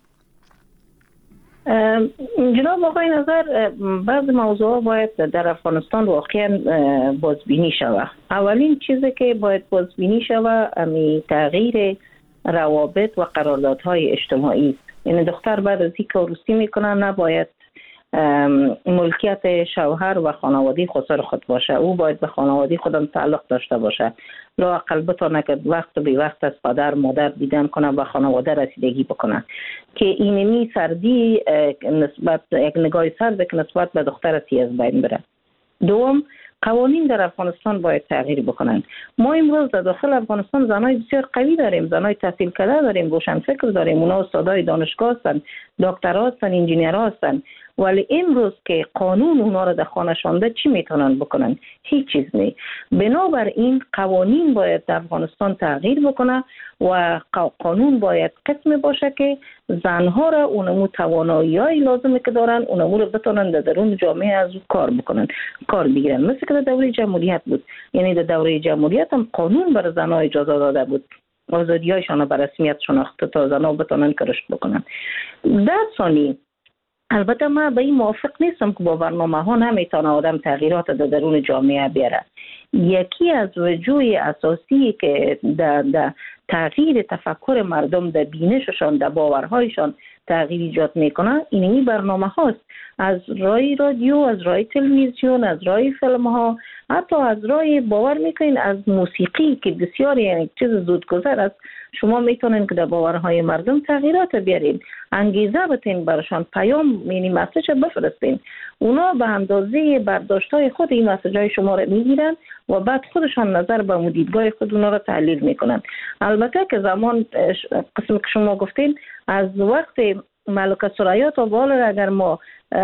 جناب آقای نظر، بعض موضوع باید در افغانستان واقعا بازبینی شود. اولین چیزی که باید بازبینی شود امی تغییر روابط و قراردادهای اجتماعی. یعنی دختر بعد از اینکه عروسی میکنه نباید ملکیت شوهر و خانواده خسر خود باشه، او باید به خانواده خودم تعلق داشته باشه. لااقل بتونه که وقت به وقت از پدر مادر دیدن کنه و خانواده رسیدگی بکنه که اینمی سردی نسبت یک نگاه سرد که نسبت به دختر از بین بره. دوم، قوانین در افغانستان باید تغییر بکنن. ما امروز در داخل افغانستان زنای بسیار قوی داریم، زنای تحصیل کرده داریم، روشنفکر داریم، اونا استادای دانشگاه هستن، دکترا هستن، انجینیرها هستن، ولی امروز که قانون اونا رو در خانه شانده چی میتونن بکنن؟ هیچ چیز نه. بنابراین قوانین باید در افغانستان تغییر بکنه و قانون باید قسم باشه که زنها را اونمو توانایی‌های لازمه که دارن اونمو رو بتونن در درون جامعه از کار بکنن، کار بگیرن. مثل که در دوره جمهوریت بود، یعنی در دوره جمهوریت هم قانون بر زنها اجازه داده بود آزادی‌هایشان به رسمیت شناخته تا زنها بتونن کارش بکنن. در ثانی، البته من به این موافق نیستم که با برنامه ها نمیتونه آدم تغییرات در درون جامعه بیاره. یکی از وجوه اساسی که در تغییر تفکر مردم، در بینششان، در باورهایشان تغییر ایجاد میکنه اینی برنامه هاست. از رای رادیو، از رای تلویزیون، از رای فیلم ها، حتی از رای باور میکنین از موسیقی که بسیار یعنی چیز زودگذر است، شما میتونین که در باورهای مردم تغییرات بیارین، انگیزه بتین برشان، پیام یعنی مسیج بفرستین. اونا به اندازه برداشتهای خود این مسیجای شما رو میگیرن و بعد خودشان نظر به مدیدگاه خود اونا رو تحلیل میکنن. البته که زمان قسم که شما گفتین از وقت ملکه ثریا تا بالا اگر ما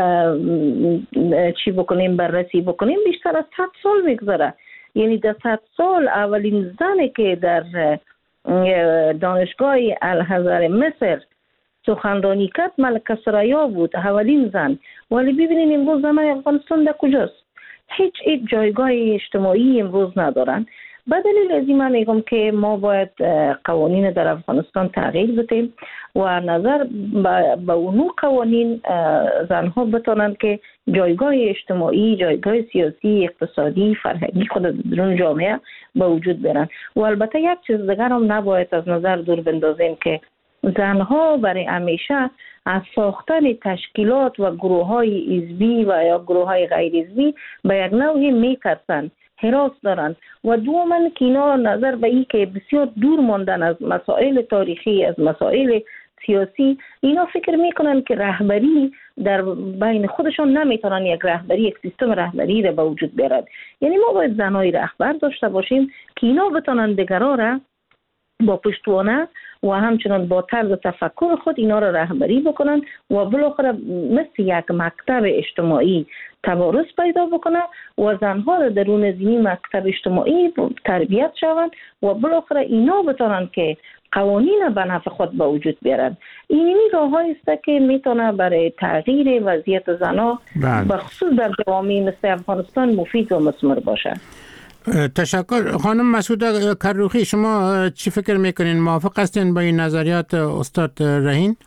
چی بکنیم، بررسی بکنیم، بیشتر از 100 سال میگذره. یعنی در 100 سال اولین زنی که در دانشگاه الازهر مصر سخنرانی کرد ملکه ثریا بود، اولین زن. ولی ببینید امروز زنای افغانستان در کجاست؟ هیچ جایگاه اجتماعی امروز ندارن. به دلیل از این من میگم که ما باید قوانین در افغانستان تغییر بدیم و نظر به اونو قوانین زنها بتونن که جایگاه اجتماعی، جایگاه سیاسی، اقتصادی، فرهنگی خود در جامعه به وجود بیارن. و البته یک چیز دیگر هم نباید از نظر دور بندازیم که زنها برای همیشه از ساختن تشکیلات و گروه‌های حزبی و یا گروه‌های غیر حزبی به یک نوعی میترسن، هراس دارن. و دوما که اینا نظر به این که بسیار دور ماندن از مسائل تاریخی، از مسائل سیاسی، اینا فکر میکنن که رهبری در بین خودشان نمیتونن یک رهبری، یک سیستم رهبری را به وجود بیارن. یعنی ما باید زنای رهبر داشته باشیم که اینا بتونن دیگران را با پشتوانه و همچنان با طرز تفکر خود اینا را رهبری بکنن و بالاخره مثل یک مکتب اجتماعی توارث پیدا بکنه و زنها را درون زمین مکتب اجتماعی تربیت شوند و بالاخره اینا بتونن که قوانین به نفع خود به وجود بیارن. اینی راه‌هایی است که میتونه برای تغییر وضعیت زنها به خصوص در جوامع مثل افغانستان مفید و مثمر باشه. تشکر. خانم مسعوده کروخی، شما چی فکر میکنین؟ موافق هستین با این نظریات استاد رحیم؟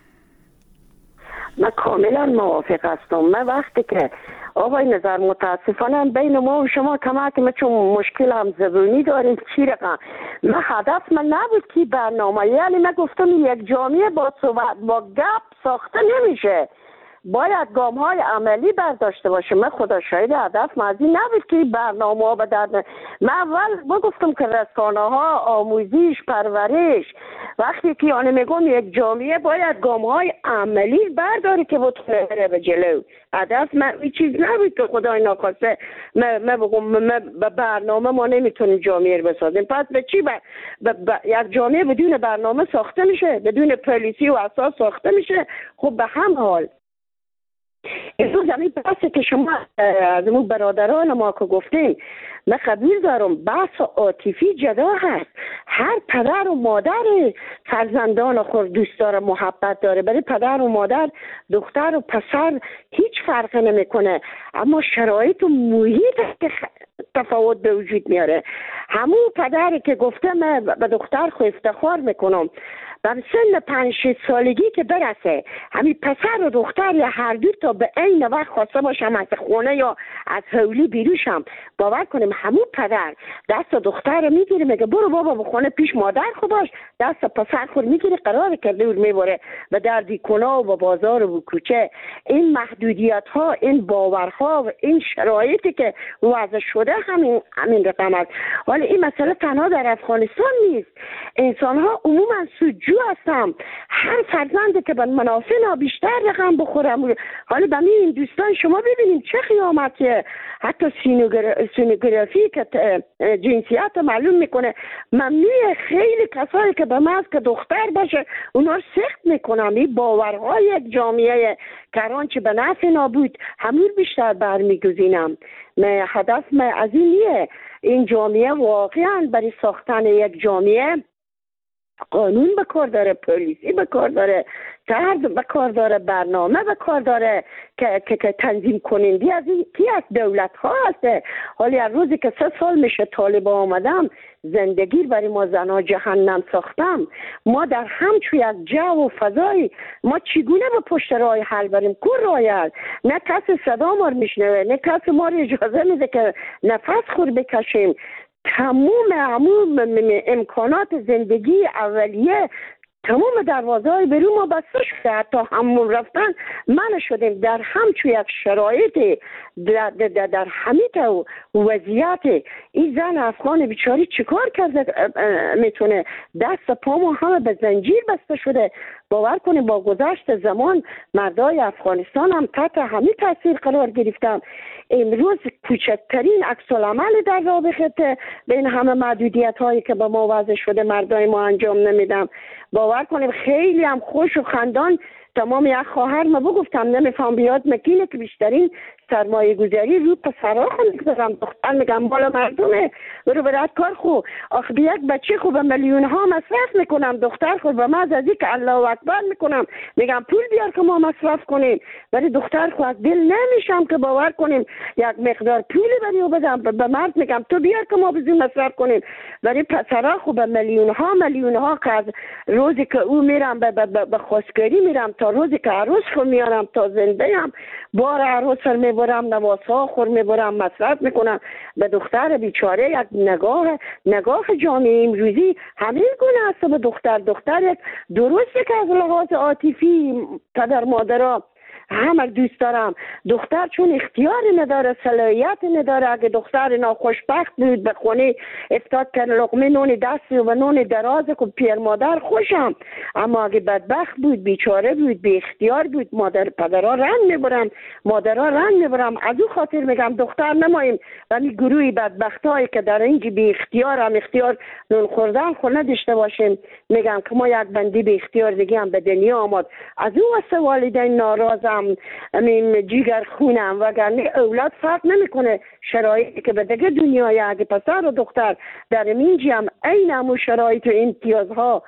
من کاملا موافق هستم. من وقتی که آقای نظر متاسفانه بین ما و شما کمک چون مشکل هم زبونی داریم چی رقم من هدف من نبود که برنامه، یعنی من گفتم یک جامعه با صحبت با گپ ساخته نمیشه. باید گام های عملی برداشته باشه. من خدا شاید هدف مازی نبود که برنامه ها به درد من اول بگفتم که رسانه ها، آموزش، پرورش، وقتی که آنه میگم یک جامعه باید گام های عملی برداره که بتونه بره به جلو. هدف من این چیز نبود که خدای ناخواسته من بگم به برنامه ما نمیتونیم جامعه رو بسازیم. پس به چی یک جامعه بدون برنامه ساخته میشه، بدون پالیسی و اساس ساخته میشه. خب به هم حال امروز همین بحثی که شما از اون برادران ما که گفتیم، من قبول دارم بحث عاطفی جدا هست. هر پدر و مادر فرزندان خود دوست داره، محبت داره. برای پدر و مادر دختر و پسر هیچ فرق نمیکنه، اما شرایط و محیط که تفاوت به وجود میاره. همون پدری که گفته من به دختر خود افتخار میکنم در سن 5-6 سالگی که برسه همین پسر و دختر یا هر دو تا به عین وقت خواسته باشم از خونه یا از حولی بیروشم، باور کنیم همون پدر دست دختر میگیره میگه برو بابا به خونه پیش مادر خود باش، دست پسر خود میگیره قرار کرده و میبره به دردی کنا و به بازار و کوچه. این محدودیت ها، این باورها و این شرایطی که وضع شده همین رقم است. ولی این مسئله تنها در افغانستان نیست. انسان ها عموما سودجو هستم. هر فرزندی که به منافع بیشتر رقم بخورم. حالا به این دوستان شما ببینیم چه خیامتیه. حتی سینوگرافی که جنسیت معلوم میکنه، ممنوع خیلی کسایی که به محض که دختر باشه اونا رو سخت میکنم. این باورهای یک جامعه کران چه به نفع نابود همون بیشتر برمیگزینم. هدف من از این نیه. این جامعه واقعا برای ساختن یک جامعه قانون به کار داره، پلیسی به کار داره، فرد به کار داره، برنامه به کار داره که تنظیم کنندی از این کی از دولت ها هسته. حالی از روزی که 3 سال میشه طالب آمدم زندگی برای ما زنها جهنم ساختم. ما در همچون یک جو و فضایی ما چگونه به پشت راه حل بریم؟ کور راه نه کسی صدا ما رو میشنوه، نه کسی ما رو اجازه میده که نفس خور بکشیم. تمام امکانات زندگی اولیه تمام دروازه های برون ما بسته شده. حتی همون رفتن من شدیم در همچون یک شرایط در همین وضعیت. این زن افغان بیچاری چیکار کرده میتونه؟ دست پا ما همه به زنجیر بسته شده. باور کنیم با گذشت زمان مردای افغانستان هم تحت همین تاثیر قرار گرفتم. امروز کوچکترین عکس العمل در رابطه بین همه محدودیت هایی که به ما وضع شده مردای ما انجام نمیدم. باور کنیم خیلی هم خوش و خندان تمام یک خواهر ما بگفتم نمیفهم بیاد مکینه که بیشترین سرمایه گذاری رو پسرها خود میگذارم. دختر میگم بالا مردمه برو برات کار خو. آخه به یک بچه خو به میلیون ها مصرف میکنم. دختر خو به مز از که الله اکبر میکنم میگم پول بیار که ما مصرف کنیم. ولی دختر خو از دل نمیشم که باور کنیم یک مقدار پولی برای او بدم. به مرد میگم تو بیار که ما بزیم مصرف کنیم. ولی پسرها خو به میلیون ها که از روزی که او میرم به خواستگاری میرم تا روزی که عروس خو میارم تا زنده هم بار عروس میبرم، نواسا خور میبرم، مصرف میکنم. به دختر بیچاره یک نگاه جامعه امروزی همین گونه است به دختر یک درسته که از لحاظ عاطفی پدر مادرها همه دوست دارم. دختر چون اختیاری نداره، صلاحیت نداره. اگه دختر ناخوشبخت بود به خونه افتاد که لقمه نون دستی و نون دراز که پیر مادر خوشم، اما اگه بدبخت بود، بیچاره بود، بی اختیار بود، پدرها رنگ میبرم، مادرها رنگ میبرم. از او خاطر میگم دختر نماییم و می گروهی بدبخت هایی که در اینجا بی اختیار هم اختیار نون خوردن خود نداشته باشیم. میگم که ما یک بندی بی اختیار دیگه هم به دنیا آمد. از او واسه والدین ناراضم، جیگر خونم، وگرنه اولاد فرق نمیکنه. شرایطی که به دیگه دنیای اگه پسر و دختر در اینجی هم این همون شرایط و امتیازها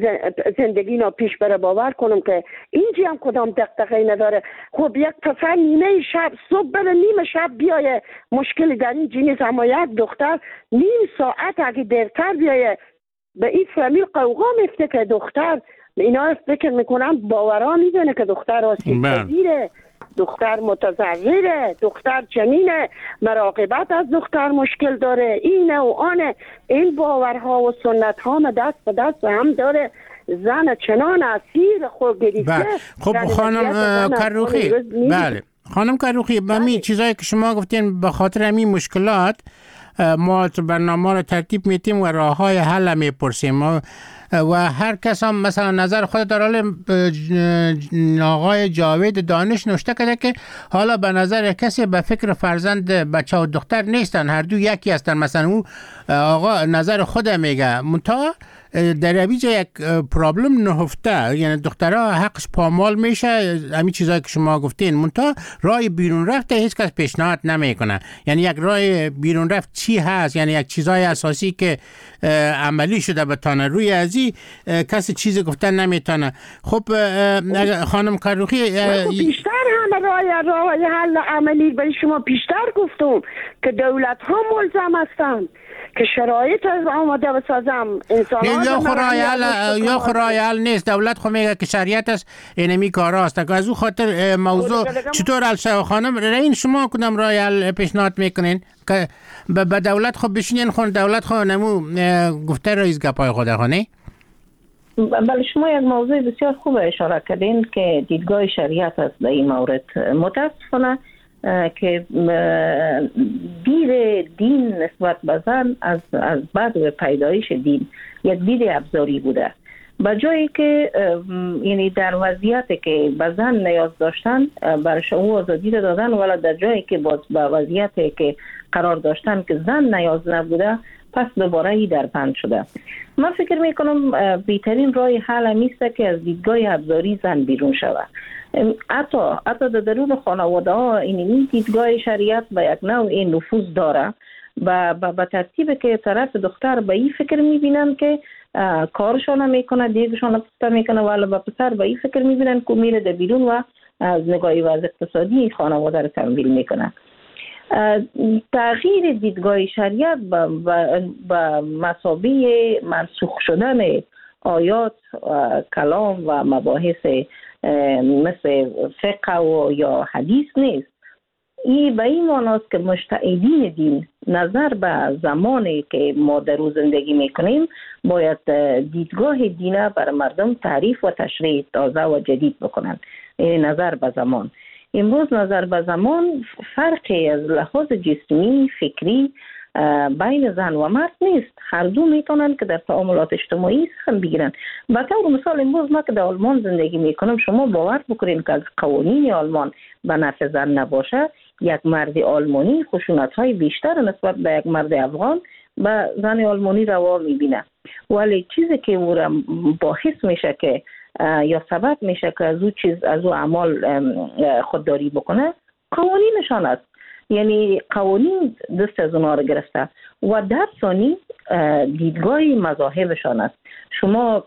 زندگی نا پیش بره، باور کنم که اینجی هم کدام دقدقه نداره. خب یک پسر نیمه شب صبح بره نیم شب بیایه مشکلی در این جنیس، اما یک دختر نیم ساعت اگه دیرتر بیایه به این فامیل قوقا میفته که دختر اینا فکر میکنم باورا میدونه که دختر آسیب پذیره، دختر متضرره، دختر چنینه، مراقبت از دختر مشکل داره، اینه و آنه. این باورها و سنت ها دست به دست هم داره. زن چنان اسیر خود گرفته. خب خانم کروخی، بله خانم کروخی، همین چیزایی که شما گفتین به خاطر همین مشکلات ما برنامه رو ترتیب میتیم و راه های حل میپرسیم و هر کس هم مثلا نظر خود در حال آقای جاوید دانش نوشته کرده که حالا به نظر کسی به فکر فرزند بچه و دختر نیستن، هر دو یکی هستن. مثلا اون آقا نظر خود میگه منتها در اویجا یک پرابلم نهفته، یعنی دخترها حقش پامال میشه همین چیزایی که شما گفتین، منتها راه بیرون رفته هیچ کس پیشنهاد نمیکنه. یعنی یک راه بیرون رفت چی هست؟ یعنی یک چیزای اساسی که عملی شده بتانه روی ازی کسی چیزی گفتن نمیتونه. خب خانم کروخی بیشتر همه راه حل عملی برای شما بیشتر گفتم که دولت ها ملزم هستند که شرایط از آماده بسازم. انسان یا خرایل نیست، دولت خو میگه که شریعت است اینمی کار است. که از او خاطر موضوع چطور حل شود؟ خانم این شما کدام راه پیشنهاد میکنین که به دولت خو بشینین خون دولت خو نمو گفته رئیس گپای خود خونه؟ بله شما یک موضوع بسیار خوب اشاره کردین که دیدگاه شریعت است در این مورد. متاسفانه که دید دین نسبت به زن از بعد پیدایش دین یک دید ابزاری بوده، به جایی که یعنی در وضعیتی که به زن نیاز داشتن برش او آزادی دادن، ولی در جایی که باز به وضعیتی که قرار داشتن که زن نیاز نبوده پس دوباره ای در بند شده. من فکر میکنم بهترین راه حل میسته که از دیدگاه ابزاری زن بیرون شود. حتی در درون خانواده ها این دیدگاه شریعت به یک نوع نفوذ داره به ترتیب که طرف دختر به این فکر میبینن که کارشان نمیکنه، دیگشان پسته میکنه، ولی به پسر به این فکر میبینن که میره در بیرون و از نگاه وضع اقتصادی خانواده رو تمویل میکنه. تغییر دیدگاه شریعت به مثابه منسوخ شدن آیات کلام و مباحث مثل فقه و یا حدیث نیست. این به این معناست که مجتهدین دین نظر به زمانی که ما در او زندگی میکنیم باید دیدگاه دینه بر مردم تعریف و تشریح تازه و جدید بکنن. نظر به زمان امروز نظر به زمان فرقی از لحاظ جسمی فکری بین زن و مرد نیست. هر دو میتونن که در تعاملات اجتماعی سهم بگیرن. به طور مثال امروز ما که در آلمان زندگی میکنم، شما باور بکنین که از قوانین آلمان به نفع زن نباشه، یک مرد آلمانی خشونت های بیشتر نسبت به یک مرد افغان به زن آلمانی روا میبینه، ولی چیزی که او را باعث میشه که یا سبب میشه که از او اعمال خودداری بکنه قوانینشان است. یعنی قوانین دست از اونا رو گرفته و در ثانی دیدگاه مذاهبشان است. شما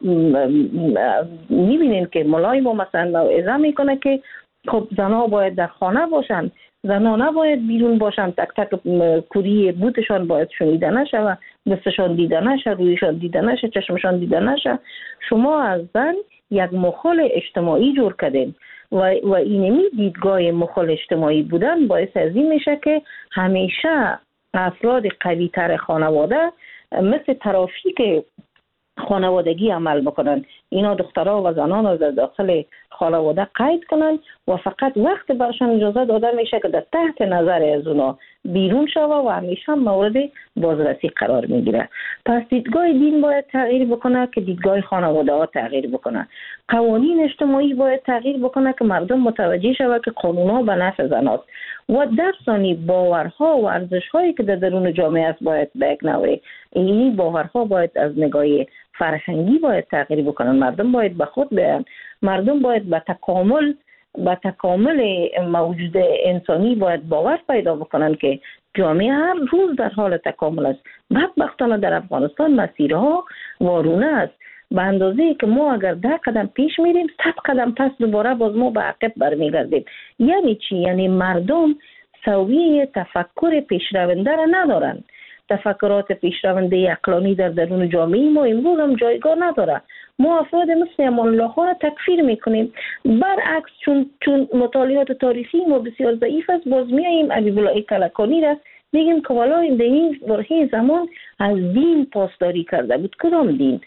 میبینین که ملای ما مثلا موعظه میکنه که خب زنها باید در خانه باشن، زنها نباید بیرون باشن، تک تک کوری بوتشان باید شنیده نشه و دستشان دیده نشه، رویشان دیده نشه، چشمشان دیده نشه. شما از زن یک مخال اجتماعی جور کردین و اینمی دیدگاه مخال اجتماعی بودن باعث از این میشه که همیشه افراد قوی تر خانواده مثل ترافیک خانوادگی عمل بکنن. اینا دخترها و زنان رو در داخل خانواده قید کنن و فقط وقت برشان اجازه داده میشه که در تحت نظر از اونا بیرون شوه و همیشه مورد بازرسی قرار میگیره. پس دیدگاه دین باید تغییر بکنه که دیدگاه خانواده ها تغییر بکنه. قوانین اجتماعی باید تغییر بکنه که مردم متوجه شوه که قانونها به نفع زناست و در ثانی باورها و ارزش‌هایی که در درون جامعه است باید به یک نوع این باورها باید از نگاه فرهنگی باید تغییر بکنن. مردم باید به خود بیان، مردم باید به تکامل موجود انسانی باید باور پیدا بکنن که جامعه هر روز در حال تکامل است. بدبختانه در افغانستان مسیرها وارونه است. به اندازه‌ای که ما اگر 10 قدم پیش میریم 100 قدم پس دوباره باز ما به عقب برمیگردیم. یعنی چی؟ یعنی مردم سویه تفکر پیشرونده را ندارن. تفکرات پیشرونده عقلانی در درون جامعه ما امروز هم جایگاه نداره. ما افراد مثل امان الله خان را تکفیر میکنیم. برعکس چون مطالعات تاریخی ما بسیار ضعیف است، باز میاییم حبیب الله کلکانی را میگیم که والا این در این برهه زمان از دین پاسداری کرده بود. کدام دین؟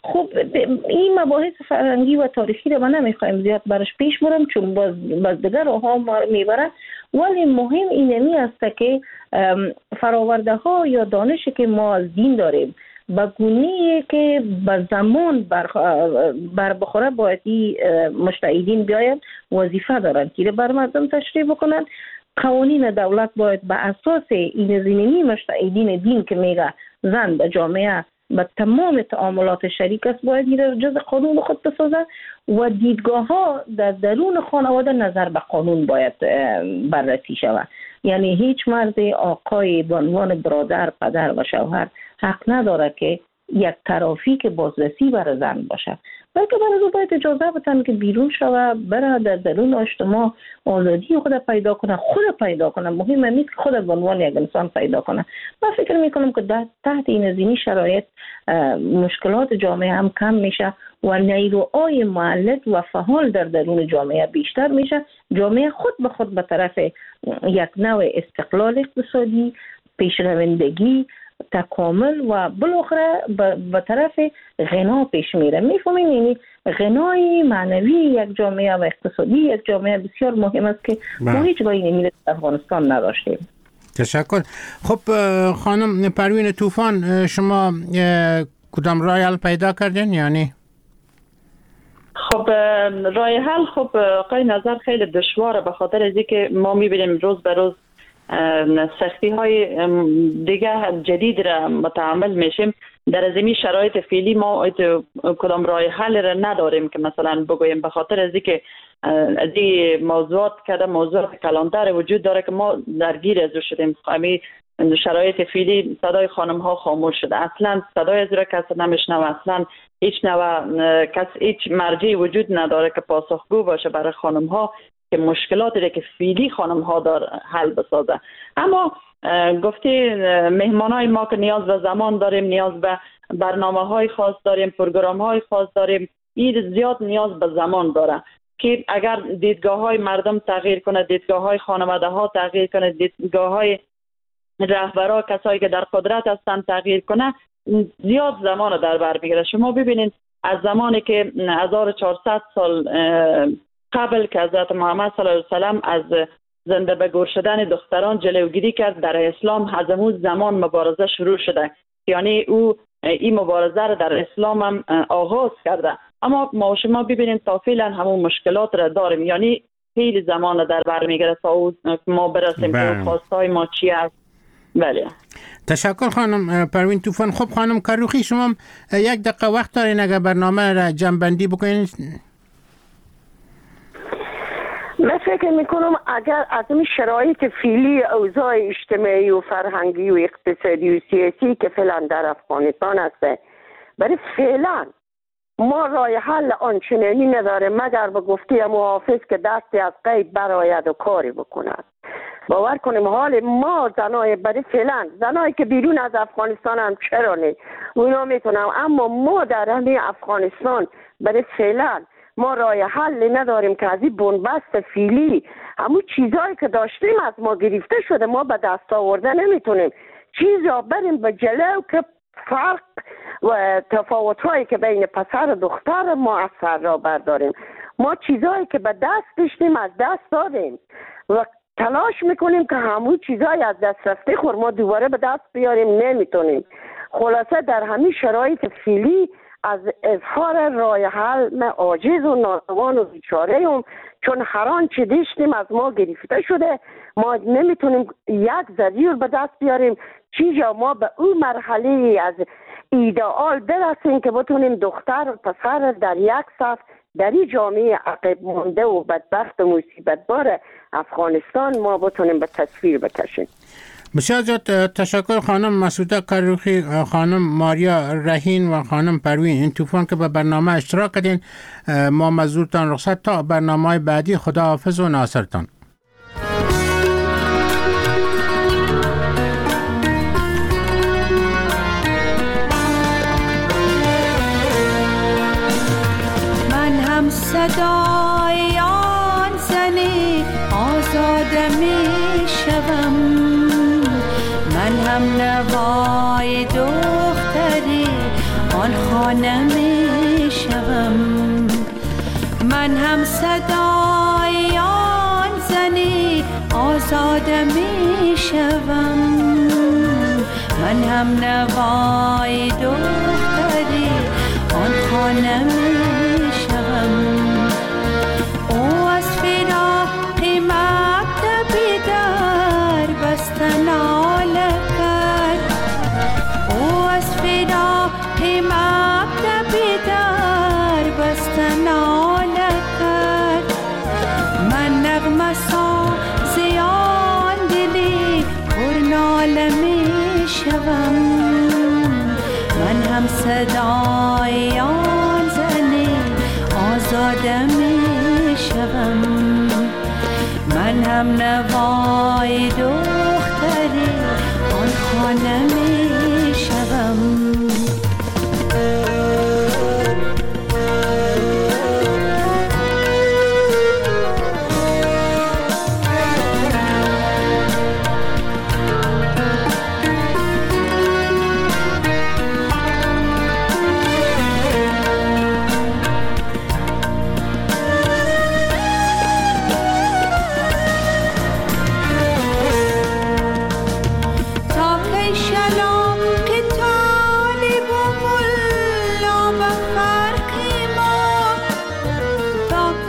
خب این مباحث فرهنگی و تاریخی رو ما نمیخوایم زیاد برش پیش برم، چون باز دیگر راها ما میبره. ولی مهم اینمی است که فراورده ها یا دانشی که ما از دین داریم به گونه‌ای که به زمان بر بخوره باید مجتهدین بیاید وظیفه دارند که بر مردم تشریح بکنند. قوانین دولت باید به اساس این زمینی مجتهدین دین که میگه زن به جامعه به تمام تعاملات شریک است باید میره جز قانون خود بسازه و دیدگاه ها در درون خانواده نظر به قانون باید بررسی شود. یعنی هیچ مرد آقای به عنوان برادر، پدر و شوهر حق نداره که یک طرفی که بازرسی بر زن باشه، بلکه برای او باید اجازه بدن که بیرون شوه، بره در درون اجتماع آزادی خود پیدا کنه، خود پیدا کنه. مهم نیست که خود به عنوان یک انسان پیدا کنه. من فکر میکنم که تحت این زمینی شرایط مشکلات جامعه هم کم میشه و نیروهای مولد و فعال در درون جامعه بیشتر میشه. جامعه خود به خود به طرف یک نوع استقلال اقتصادی، پیشروندگی، تکامل و بالاخره به طرف غنا پیش میره. میفهمین یعنی غنای معنوی یک جامعه و اقتصادی یک جامعه بسیار مهم است که ما هیچ گاهی نمیره در افغانستان نداشتیم. تشکر. خب خانم پروین طوفان، شما کدام راه حل پیدا کردین؟ یعنی خب راه حل خب آقای نظر خیلی دشواره، به خاطر از اینکه ما میبینیم روز به روز سختی های دیگه جدید را متحمل میشیم. در این شرایط فعلی ما کدام راه حل را نداریم که مثلا بگوییم، به خاطر از اینکه از این موضوعات کلانتر وجود داره که ما درگیر از شدیم. همین شرایط فعلی صدای خانم ها خاموش شده، اصلا صدای از را کسی نمیشنوه، اصلا هیچ مرجعی وجود نداره که پاسخگو باشه برای خانم ها که مشکلاتی را که فعلی خانم ها داره حل بسازه. اما گفتی مهمانای ما که نیاز به زمان داریم، نیاز به برنامه های خاص داریم، پروگرام های خاص داریم، این زیاد نیاز به زمان داره که اگر دیدگاه های مردم تغییر کنه، دیدگاه های خانواده ها تغییر کنه، دیدگاه های رهبرا، کسایی که در قدرت هستن تغییر کنه، زیاد زمان در بر میگیره. شما ببینید از زمانی که 1400 سال قبل که حضرت محمد صلی الله علیه و سلم از زنده به گور شدن دختران جلوگیری کرد، در اسلام از اون زمان مبارزه شروع شده. یعنی او این مبارزه را در اسلام هم آغاز کرده. اما ما شما ببینید تا فعلا همون مشکلات را داریم، یعنی خیلی زمان در بر میگیره تا ما برسیم که خواستای ما چی است. بله. تشکر خانم پروین طوفان. خب خانم کروخی، شما یک دقیقه وقت دارین اگر برنامه را جمع‌بندی بکنید. من فکر میکنم اگر از این شرایط فعلی اوضاع اجتماعی و فرهنگی و اقتصادی و سیاسی که فعلا در افغانستان است، برای فعلا ما راه حل آنچنانی نداره مگر به گفته محافظ که دستی از قید برآید و کاری بکند. باور کنیم حال ما زنای برای فعلا، زنایی که بیرون از افغانستان هم چرا نه اونا میتونم، اما ما در همین افغانستان برای فعلا ما راه حل نداریم که از این بنبست فعلی همون چیزایی که داشتیم از ما گرفته شده، ما به دست آورده نمیتونیم چیزا بریم به جلو که فرق و تفاوت‌هایی که بین پسر و دختر ما از سر را برداریم. ما چیزایی که به دست داشتیم از دست دادیم و تلاش میکنیم که همون چیزایی از دست رفته خور ما دوباره به دست بیاریم، نمیتونیم. خلاصه در همین شرایط فعلی از اظهار راه حل من عاجز و ناتوان و بیچاره‌ام، چون هر آنچه داشتیم از ما گرفته شده، ما نمیتونیم یک ذریعه به دست بیاریم چیزا ما به اون مرحله از ایدئال برسیم که بتونیم دختر و پسر در یک صف در این جامعه عقب مانده و بدبخت و مصیبت بار افغانستان ما بتونیم به تصویر بکشیم. بسیار زیاد تشکر خانم مسعوده کروخی، خانم ماریا رهین و خانم پروین طوفان که به برنامه اشتراک کردین. ما مزورتان رخصت تا برنامه بعدی. خدا حافظ و ناصرتان. من هم صدای آن زنی آزاده می شوم، من هم نوای دختری آن خانه می من هم صدای آن زنی آزاده می شوم، من هم نوای دختری آن خانه می شوم. او از فراق مکتبی در بسته ناله کرد، او از فراق مکتبی در بسته ناله کرد. من نغمه سازی آن دلی پر ناله می شوم، من هم صدای آن زنی آزاده می شوم، من هم نوای دختری آن خانه